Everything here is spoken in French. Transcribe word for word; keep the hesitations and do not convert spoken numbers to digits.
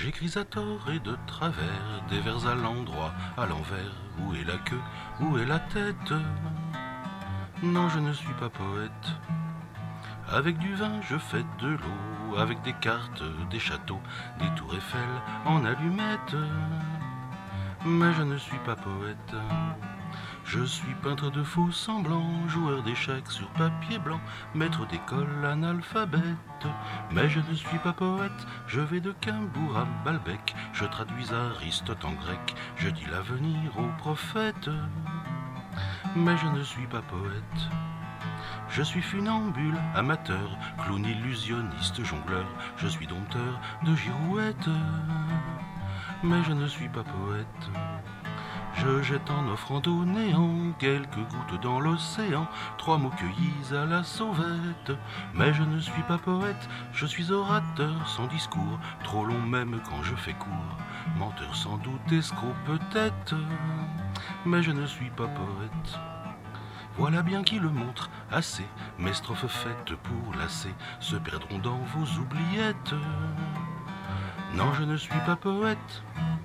J'écris à tort et de travers, des vers à l'endroit, à l'envers. Où est la queue, où est la tête? Non, je ne suis pas poète. Avec du vin, je fais de l'eau, avec des cartes, des châteaux, des tours Eiffel en allumettes. Mais je ne suis pas poète. Je suis peintre de faux semblants, joueur d'échecs sur papier blanc, maître d'école, analphabète. Mais je ne suis pas poète, je vais de Caimbourg à Balbec, je traduis Aristote en grec, je dis l'avenir aux prophètes. Mais je ne suis pas poète. Je suis funambule, amateur, clown illusionniste, jongleur, je suis dompteur de girouettes. Mais je ne suis pas poète. Je jette en offrande au néant quelques gouttes dans l'océan, trois mots cueillis à la sauvette. Mais je ne suis pas poète, je suis orateur sans discours, trop long même quand je fais court, menteur sans doute, escroc peut-être. Mais je ne suis pas poète. Voilà bien qui le montre assez, mes strophes faites pour lasser se perdront dans vos oubliettes. Non, je ne suis pas poète.